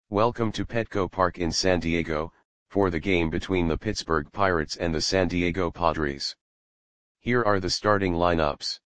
Welcome to Petco Park in San Diego, for the game between the Pittsburgh Pirates and the San Diego Padres. Here are the starting lineups.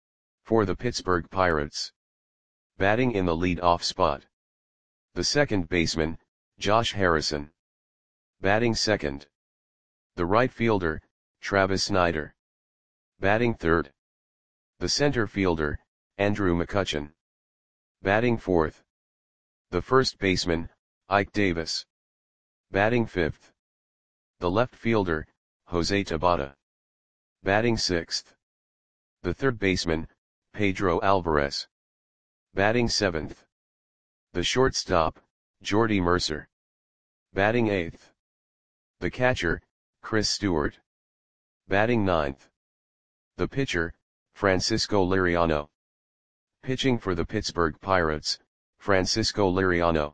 For the Pittsburgh Pirates. Batting in the lead-off spot. The second baseman, Josh Harrison. Batting second. The right fielder, Travis Snider. Batting third. The center fielder, Andrew McCutchen. Batting fourth. The first baseman, Ike Davis. Batting fifth. The left fielder, Jose Tabata. Batting sixth. The third baseman, Pedro Alvarez. Batting seventh. The shortstop, Jordy Mercer. Batting eighth. The catcher, Chris Stewart. Batting ninth. The pitcher, Francisco Liriano. Pitching for the Pittsburgh Pirates, Francisco Liriano.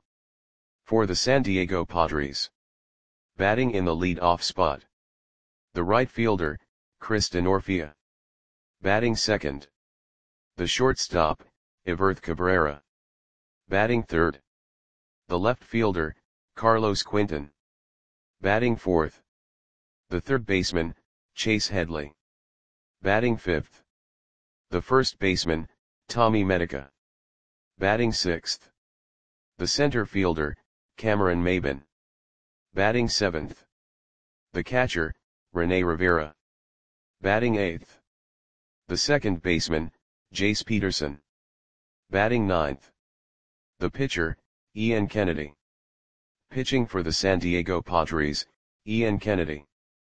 For the San Diego Padres. Batting in the lead-off spot. The right fielder, Chris Denorfia. Batting second. The shortstop, Everth Cabrera. Batting third. The left fielder, Carlos Quinton. Batting fourth. The third baseman, Chase Headley. Batting fifth. The first baseman, Tommy Medica. Batting sixth. The center fielder, Cameron Maybin. Batting seventh. The catcher, Rene Rivera. Batting eighth. The second baseman, Jace Peterson. Batting ninth. The pitcher, Ian Kennedy. Pitching for the San Diego Padres, Ian Kennedy.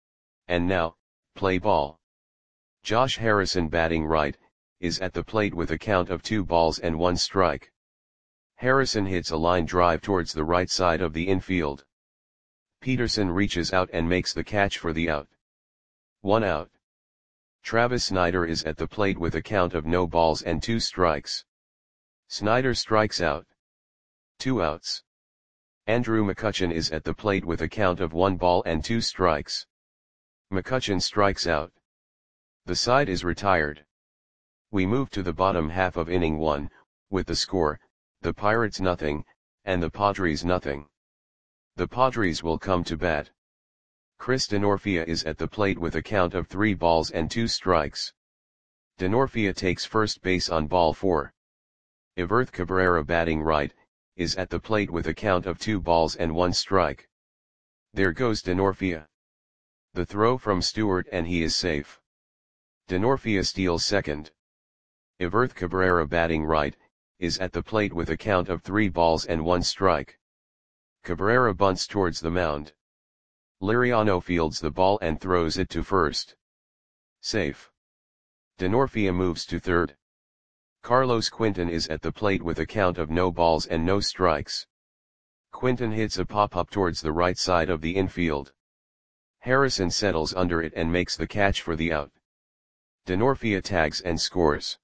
And now, play ball. Josh Harrison batting right, is at the plate with a count of 2 balls and 1 strike. Harrison hits a line drive towards the right side of the infield. Peterson reaches out and makes the catch for the out. 1 out. Travis Snider is at the plate with a count of no balls and 2 strikes. Snider strikes out. 2 outs. Andrew McCutchen is at the plate with a count of 1 ball and 2 strikes. McCutchen strikes out. The side is retired. We move to the bottom half of inning 1, with the score, the Pirates nothing, and the Padres nothing. The Padres will come to bat. Chris Denorfia is at the plate with a count of 3 balls and 2 strikes. Denorfia takes first base on ball 4. Everth Cabrera batting right, is at the plate with a count of 2 balls and 1 strike. There goes Denorfia. The throw from Stewart and he is safe. Denorfia steals second. Everth Cabrera batting right, is at the plate with a count of 3 balls and 1 strike. Cabrera bunts towards the mound. Liriano fields the ball and throws it to first. Safe. Denorfia moves to third. Carlos Quinton is at the plate with a count of no balls and no strikes. Quinton hits a pop-up towards the right side of the infield. Harrison settles under it and makes the catch for the out. Denorfia tags and scores.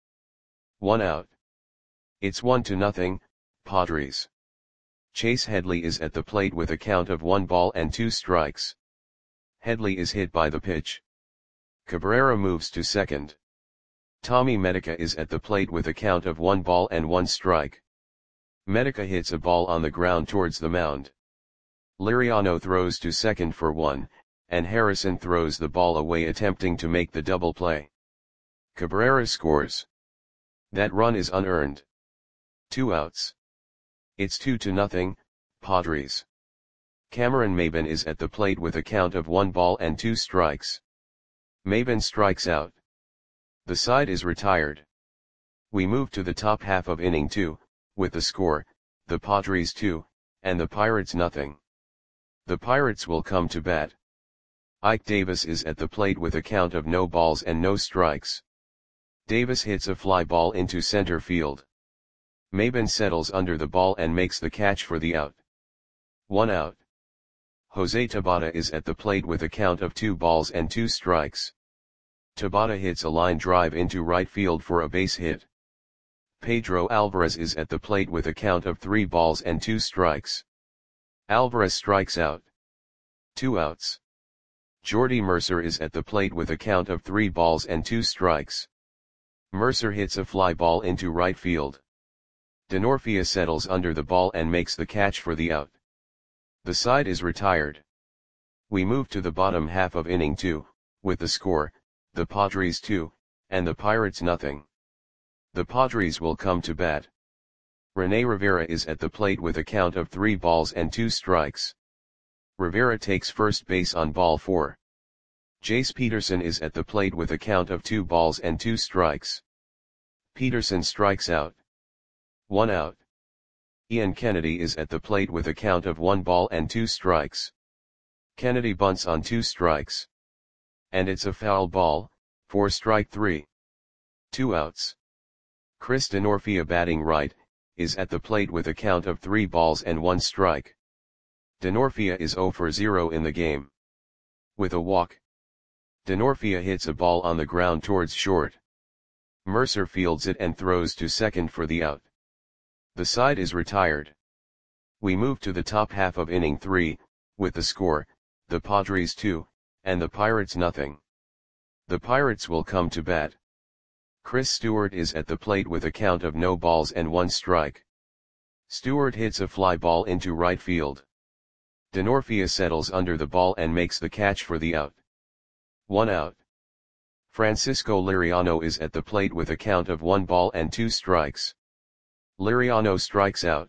1 out. It's 1-0, Padres. Chase Headley is at the plate with a count of 1 ball and 2 strikes. Headley is hit by the pitch. Cabrera moves to second. Tommy Medica is at the plate with a count of 1 ball and 1 strike. Medica hits a ball on the ground towards the mound. Liriano throws to second for 1, and Harrison throws the ball away attempting to make the double play. Cabrera scores. That run is unearned. 2 outs. It's 2-0, Padres. Cameron Maybin is at the plate with a count of 1 ball and 2 strikes. Maybin strikes out. The side is retired. We move to the top half of inning 2, with the score, the Padres 2, and the Pirates nothing. The Pirates will come to bat. Ike Davis is at the plate with a count of no balls and no strikes. Davis hits a fly ball into center field. Maybin settles under the ball and makes the catch for the out. 1 out. Jose Tabata is at the plate with a count of 2 balls and 2 strikes. Tabata hits a line drive into right field for a base hit. Pedro Alvarez is at the plate with a count of 3 balls and 2 strikes. Alvarez strikes out. 2 outs. Jordy Mercer is at the plate with a count of 3 balls and 2 strikes. Mercer hits a fly ball into right field. Denorfia settles under the ball and makes the catch for the out. The side is retired. We move to the bottom half of inning 2, with the score, the Padres 2, and the Pirates nothing. The Padres will come to bat. Rene Rivera is at the plate with a count of 3 balls and 2 strikes. Rivera takes first base on ball 4. Jace Peterson is at the plate with a count of 2 balls and 2 strikes. Peterson strikes out. 1 out. Ian Kennedy is at the plate with a count of 1 ball and 2 strikes. Kennedy bunts on 2 strikes. And it's a foul ball, for strike 3. 2 outs. Chris Denorfia, batting right, is at the plate with a count of 3 balls and 1 strike. Denorfia is 0 for 0 in the game. With a walk, Denorfia hits a ball on the ground towards short. Mercer fields it and throws to second for the out. The side is retired. We move to the top half of inning 3, with the score, the Padres 2, and the Pirates nothing. The Pirates will come to bat. Chris Stewart is at the plate with a count of no balls and 1 strike. Stewart hits a fly ball into right field. Denorfia settles under the ball and makes the catch for the out. 1 out. Francisco Liriano is at the plate with a count of 1 ball and 2 strikes. Liriano strikes out.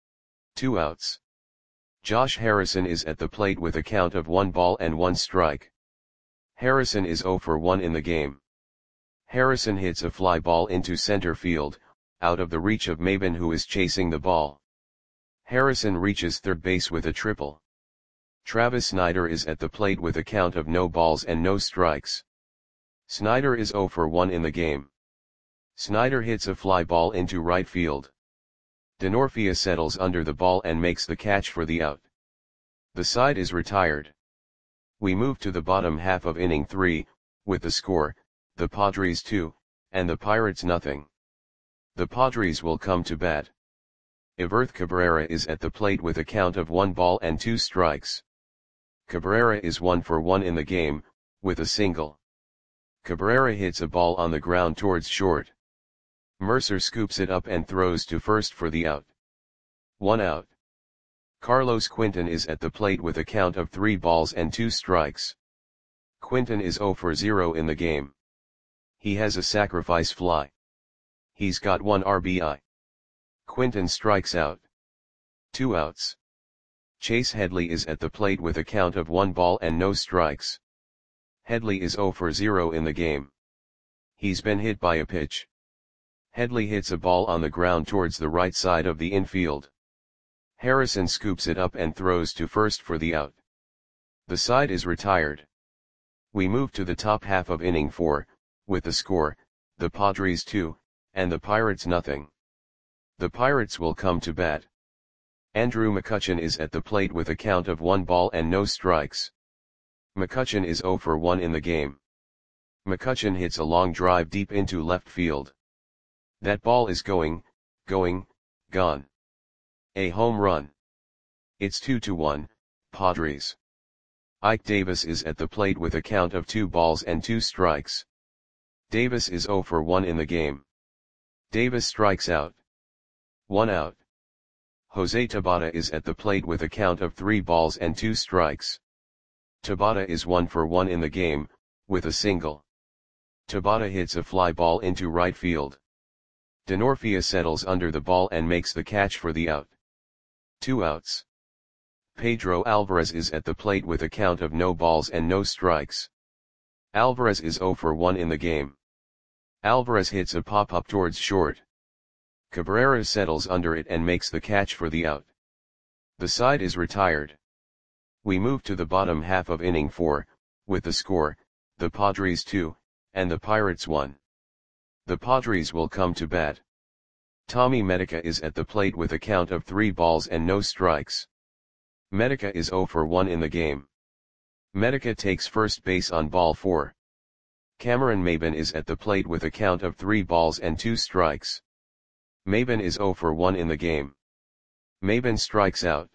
2 outs. Josh Harrison is at the plate with a count of 1 ball and 1 strike. Harrison is 0 for 1 in the game. Harrison hits a fly ball into center field, out of the reach of Maben, who is chasing the ball. Harrison reaches third base with a triple. Travis Snider is at the plate with a count of no balls and no strikes. Snider is 0 for 1 in the game. Snider hits a fly ball into right field. Denorfia settles under the ball and makes the catch for the out. The side is retired. We move to the bottom half of inning 3, with the score, the Padres 2, and the Pirates nothing. The Padres will come to bat. Everth Cabrera is at the plate with a count of 1 ball and 2 strikes. Cabrera is 1 for 1 in the game, with a single. Cabrera hits a ball on the ground towards short. Mercer scoops it up and throws to first for the out. 1 out. Carlos Quinton is at the plate with a count of 3 balls and 2 strikes. Quinton is 0 for 0 in the game. He has a sacrifice fly. He's got 1 RBI. Quinton strikes out. 2 outs. Chase Headley is at the plate with a count of 1 ball and no strikes. Headley is 0 for 0 in the game. He's been hit by a pitch. Headley hits a ball on the ground towards the right side of the infield. Harrison scoops it up and throws to first for the out. The side is retired. We move to the top half of inning 4, with the score, the Padres 2, and the Pirates nothing. The Pirates will come to bat. Andrew McCutchen is at the plate with a count of 1 ball and no strikes. McCutchen is 0 for 1 in the game. McCutchen hits a long drive deep into left field. That ball is going, gone. A home run. It's 2-1, Padres. Ike Davis is at the plate with a count of 2 balls and 2 strikes. Davis is 0 for 1 in the game. Davis strikes out. 1 out. Jose Tabata is at the plate with a count of 3 balls and 2 strikes. Tabata is 1 for 1 in the game, with a single. Tabata hits a fly ball into right field. Denorfia settles under the ball and makes the catch for the out. 2 outs. Pedro Alvarez is at the plate with a count of no balls and no strikes. Alvarez is 0 for 1 in the game. Alvarez hits a pop-up towards short. Cabrera settles under it and makes the catch for the out. The side is retired. We move to the bottom half of inning 4, with the score, the Padres 2, and the Pirates 1. The Padres will come to bat. Tommy Medica is at the plate with a count of 3 balls and no strikes. Medica is 0 for 1 in the game. Medica takes first base on ball 4. Cameron Maben is at the plate with a count of 3 balls and 2 strikes. Maben is 0 for 1 in the game. Maben strikes out.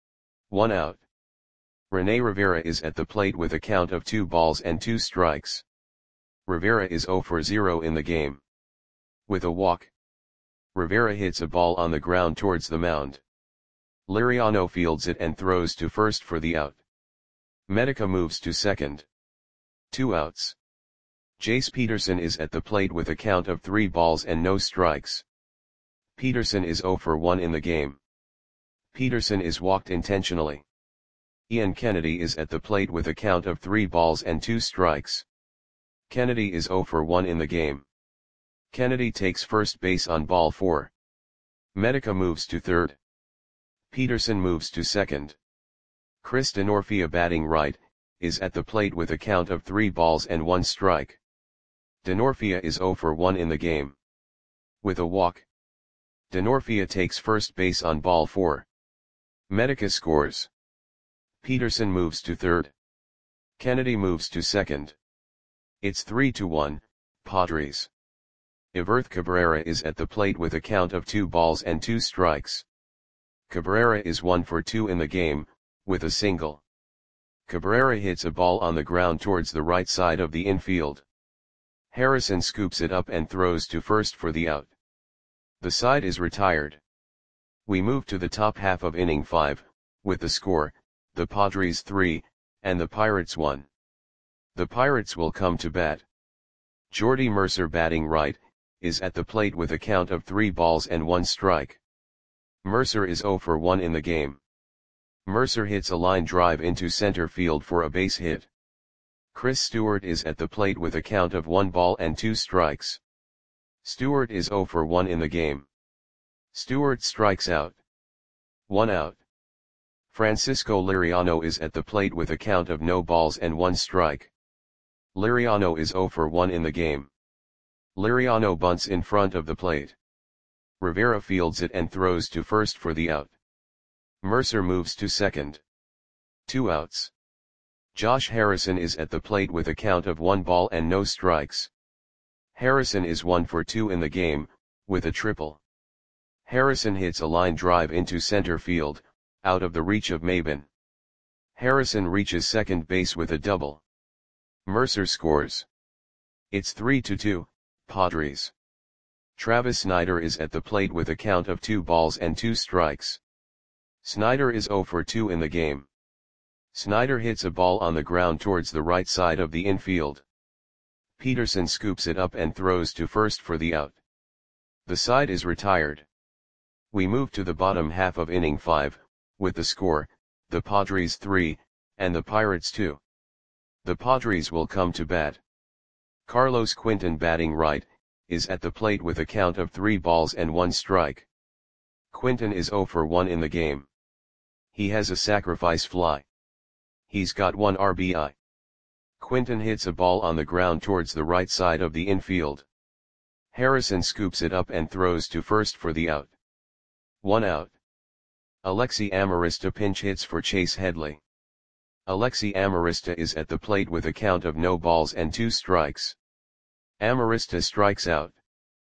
1 out. Rene Rivera is at the plate with a count of 2 balls and 2 strikes. Rivera is 0 for 0 in the game. With a walk, Rivera hits a ball on the ground towards the mound. Liriano fields it and throws to first for the out. Medica moves to second. 2 outs. Jace Peterson is at the plate with a count of 3 balls and no strikes. Peterson is 0 for 1 in the game. Peterson is walked intentionally. Ian Kennedy is at the plate with a count of 3 balls and 2 strikes. Kennedy is 0 for 1 in the game. Kennedy takes first base on ball 4. Medica moves to third. Peterson moves to second. Chris Denorfia, batting right, is at the plate with a count of 3 balls and 1 strike. Denorfia is 0 for 1 in the game. With a walk, Denorfia takes first base on ball 4. Medica scores. Peterson moves to third. Kennedy moves to second. It's 3-1, Padres. Everth Cabrera is at the plate with a count of 2 balls and 2 strikes. Cabrera is 1 for 2 in the game, with a single. Cabrera hits a ball on the ground towards the right side of the infield. Harrison scoops it up and throws to first for the out. The side is retired. We move to the top half of inning 5, with the score, the Padres 3, and the Pirates 1. The Pirates will come to bat. Jordy Mercer, batting right, is at the plate with a count of 3 balls and 1 strike. Mercer is 0 for 1 in the game. Mercer hits a line drive into center field for a base hit. Chris Stewart is at the plate with a count of 1 ball and 2 strikes. Stewart is 0 for 1 in the game. Stewart strikes out. 1 out. Francisco Liriano is at the plate with a count of no balls and 1 strike. Liriano is 0 for 1 in the game. Liriano bunts in front of the plate. Rivera fields it and throws to first for the out. Mercer moves to second. 2 outs. Josh Harrison is at the plate with a count of 1 ball and no strikes. Harrison is 1 for 2 in the game, with a triple. Harrison hits a line drive into center field, out of the reach of Maben. Harrison reaches second base with a double. Mercer scores. It's 3-2, Padres. Travis Snider is at the plate with a count of 2 balls and 2 strikes. Snider is 0 for 2 in the game. Snider hits a ball on the ground towards the right side of the infield. Peterson scoops it up and throws to first for the out. The side is retired. We move to the bottom half of inning 5, with the score, the Padres 3, and the Pirates 2. The Padres will come to bat. Carlos Quinton, batting right, is at the plate with a count of 3 balls and 1 strike. Quinton is 0 for 1 in the game. He has a sacrifice fly. He's got 1 RBI. Quinton hits a ball on the ground towards the right side of the infield. Harrison scoops it up and throws to first for the out. 1 out. Alexi Amarista pinch hits for Chase Headley. Alexi Amarista is at the plate with a count of no balls and 2 strikes. Amarista strikes out.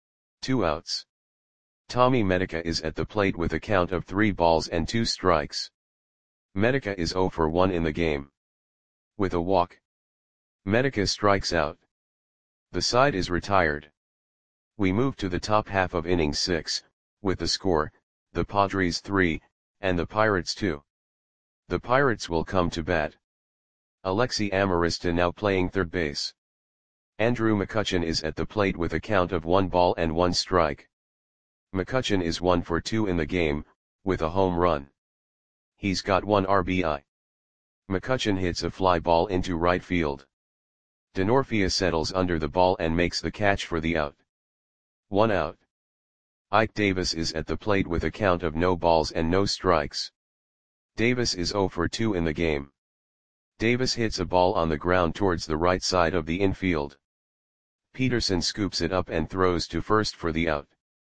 2 outs. Tommy Medica is at the plate with a count of 3 balls and 2 strikes. Medica is 0 for 1 in the game. With a walk, Medica strikes out. The side is retired. We move to the top half of inning 6, with the score, the Padres 3, and the Pirates 2. The Pirates will come to bat. Alexi Amarista now playing third base. Andrew McCutchen is at the plate with a count of 1 ball and 1 strike. McCutchen is 1 for 2 in the game, with a home run. He's got 1 RBI. McCutchen hits a fly ball into right field. Denorfia settles under the ball and makes the catch for the out. 1 out. Ike Davis is at the plate with a count of no balls and no strikes. Davis is 0 for 2 in the game. Davis hits a ball on the ground towards the right side of the infield. Peterson scoops it up and throws to first for the out.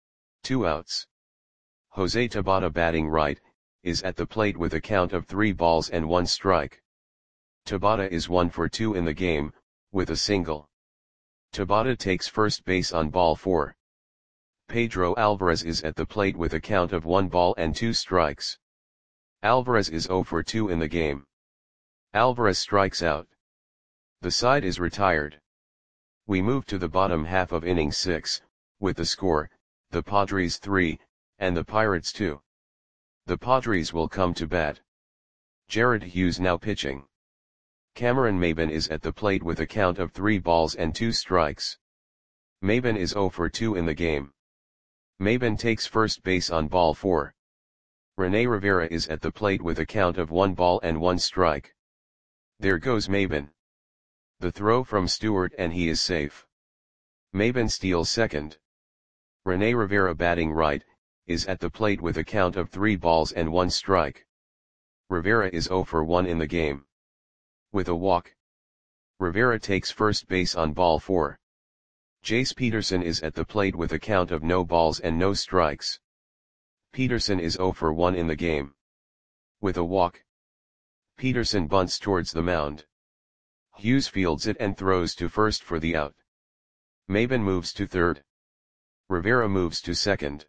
2 outs. Jose Tabata, batting right, is at the plate with a count of 3 balls and 1 strike. Tabata is 1 for 2 in the game, with a single. Tabata takes first base on ball 4. Pedro Alvarez is at the plate with a count of 1 ball and 2 strikes. Alvarez is 0 for 2 in the game. Alvarez strikes out. The side is retired. We move to the bottom half of inning 6, with the score, the Padres 3, and the Pirates 2. The Padres will come to bat. Jared Hughes now pitching. Cameron Maybin is at the plate with a count of 3 balls and 2 strikes. Maybin is 0 for 2 in the game. Maybin takes first base on ball 4. Rene Rivera is at the plate with a count of 1 ball and 1 strike. There goes Maybin. The throw from Stewart and he is safe. Maybin steals second. Rene Rivera batting right, is at the plate with a count of 3 balls and 1 strike. Rivera is 0 for 1 in the game. With a walk, Rivera takes first base on ball 4. Jace Peterson is at the plate with a count of no balls and no strikes. Peterson is 0 for 1 in the game. With a walk, Peterson bunts towards the mound. Hughes fields it and throws to first for the out. Maybin moves to third. Rivera moves to second.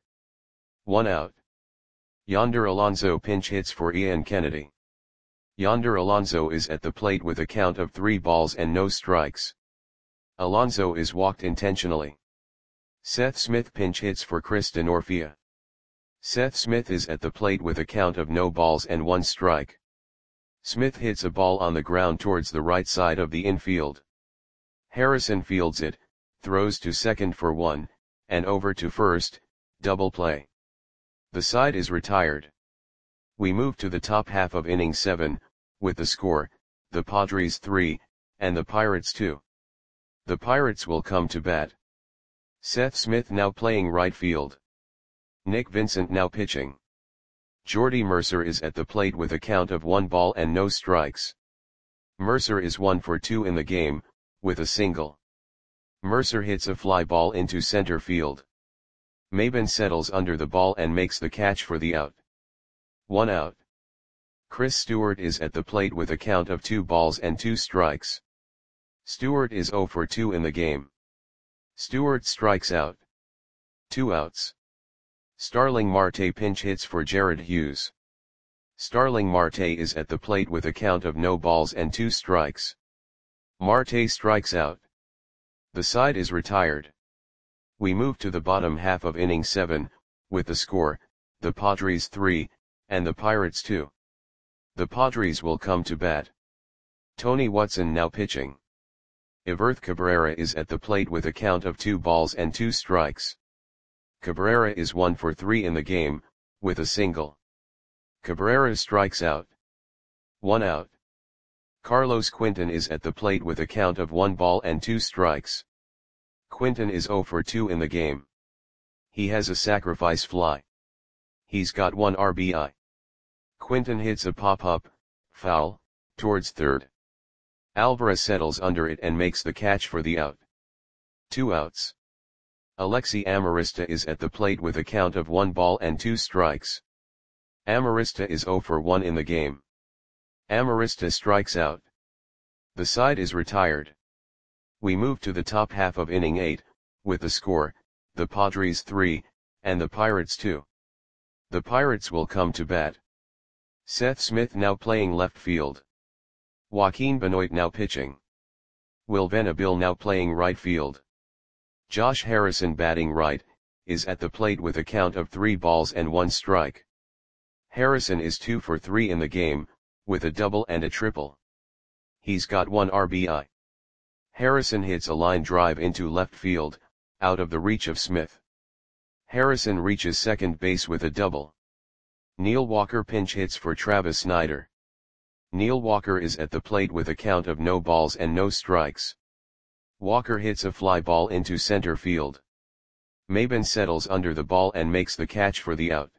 1 out. Yonder Alonso pinch hits for Ian Kennedy. Yonder Alonso is at the plate with a count of 3 balls and no strikes. Alonso is walked intentionally. Seth Smith pinch hits for Chris Denorfia. Seth Smith is at the plate with a count of no balls and 1 strike. Smith hits a ball on the ground towards the right side of the infield. Harrison fields it, throws to second for 1, and over to first, double play. The side is retired. We move to the top half of inning 7, with the score, the Padres 3, and the Pirates 2. The Pirates will come to bat. Seth Smith now playing right field. Nick Vincent now pitching. Jordy Mercer is at the plate with a count of 1 ball and no strikes. Mercer is 1 for 2 in the game, with a single. Mercer hits a fly ball into center field. Maybin settles under the ball and makes the catch for the out. 1 out. Chris Stewart is at the plate with a count of 2 balls and 2 strikes. Stewart is 0 for 2 in the game. Stewart strikes out. 2 outs. Starling Marte pinch hits for Jared Hughes. Starling Marte is at the plate with a count of no balls and 2 strikes. Marte strikes out. The side is retired. We move to the bottom half of inning 7, with the score, the Padres 3, and the Pirates 2. The Padres will come to bat. Tony Watson now pitching. Everth Cabrera is at the plate with a count of 2 balls and 2 strikes. Cabrera is 1 for 3 in the game, with a single. Cabrera strikes out. 1 out. Carlos Quinton is at the plate with a count of 1 ball and 2 strikes. Quinton is 0 for 2 in the game. He has a sacrifice fly. He's got 1 RBI. Quinton hits a pop-up, foul, towards third. Alvarez settles under it and makes the catch for the out. 2 outs. Alexi Amarista is at the plate with a count of 1 ball and 2 strikes. Amarista is 0 for 1 in the game. Amarista strikes out. The side is retired. We move to the top half of inning 8, with the score, the Padres 3, and the Pirates 2. The Pirates will come to bat. Seth Smith now playing left field. Joaquin Benoit now pitching. Will Venable now playing right field. Josh Harrison batting right, is at the plate with a count of 3 balls and 1 strike. Harrison is 2 for 3 in the game, with a double and a triple. He's got 1 RBI. Harrison hits a line drive into left field, out of the reach of Smith. Harrison reaches second base with a double. Neil Walker pinch hits for Travis Snyder. Neil Walker is at the plate with a count of no balls and no strikes. Walker hits a fly ball into center field. Maybin settles under the ball and makes the catch for the out.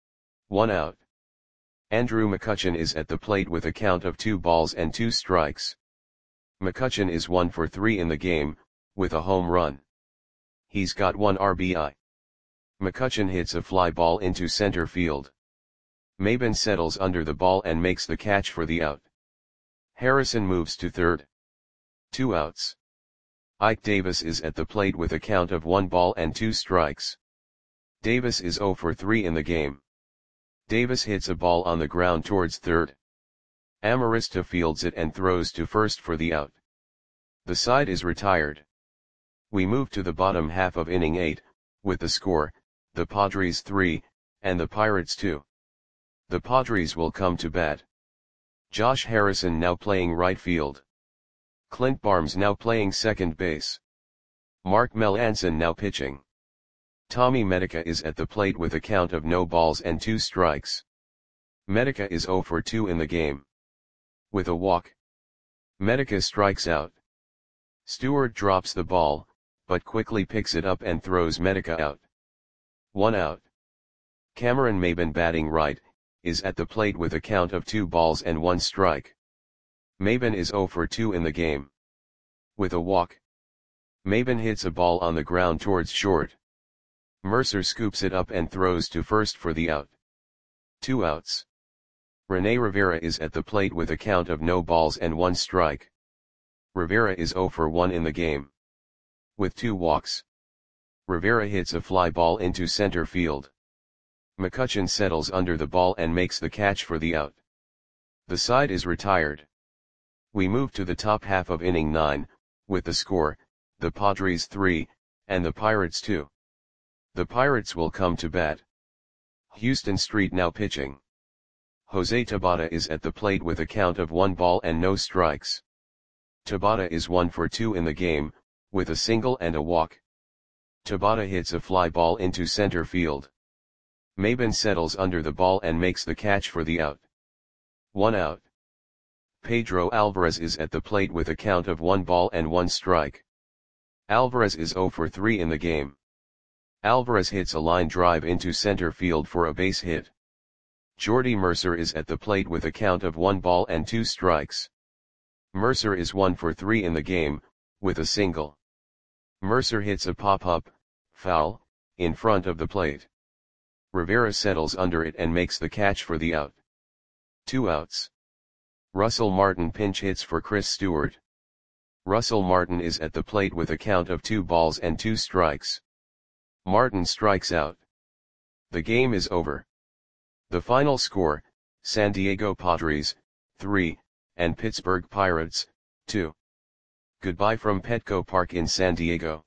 1 out. Andrew McCutchen is at the plate with a count of 2 balls and 2 strikes. McCutchen is 1 for 3 in the game, with a home run. He's got 1 RBI. McCutchen hits a fly ball into center field. Maybin settles under the ball and makes the catch for the out. Harrison moves to third. 2 outs. Ike Davis is at the plate with a count of 1 ball and 2 strikes. Davis is 0 for 3 in the game. Davis hits a ball on the ground towards third. Amarista fields it and throws to first for the out. The side is retired. We move to the bottom half of inning 8, with the score, the Padres 3, and the Pirates 2. The Padres will come to bat. Josh Harrison now playing right field. Clint Barnes now playing second base. Mark Melancon now pitching. Tommy Medica is at the plate with a count of no balls and 2 strikes. Medica is 0 for 2 in the game. With a walk. Medica strikes out. Stewart drops the ball, but quickly picks it up and throws Medica out. 1 out. Cameron Maybin batting right, is at the plate with a count of 2 balls and 1 strike. Maybin is 0 for 2 in the game. With a walk. Maybin hits a ball on the ground towards short. Mercer scoops it up and throws to first for the out. 2 outs. Rene Rivera is at the plate with a count of no balls and 1 strike. Rivera is 0 for 1 in the game. With 2 walks. Rivera hits a fly ball into center field. McCutchen settles under the ball and makes the catch for the out. The side is retired. We move to the top half of inning 9, with the score, the Padres 3, and the Pirates 2. The Pirates will come to bat. Houston Street now pitching. Jose Tabata is at the plate with a count of 1 ball and no strikes. Tabata is 1 for 2 in the game, with a single and a walk. Tabata hits a fly ball into center field. Maybin settles under the ball and makes the catch for the out. 1 out. Pedro Alvarez is at the plate with a count of 1 ball and 1 strike. Alvarez is 0 for 3 in the game. Alvarez hits a line drive into center field for a base hit. Jordy Mercer is at the plate with a count of 1 ball and 2 strikes. Mercer is 1 for 3 in the game, with a single. Mercer hits a pop-up, foul, in front of the plate. Rivera settles under it and makes the catch for the out. 2 outs. Russell Martin pinch hits for Chris Stewart. Russell Martin is at the plate with a count of 2 balls and 2 strikes. Martin strikes out. The game is over. The final score, San Diego Padres, 3, and Pittsburgh Pirates, 2. Goodbye from Petco Park in San Diego.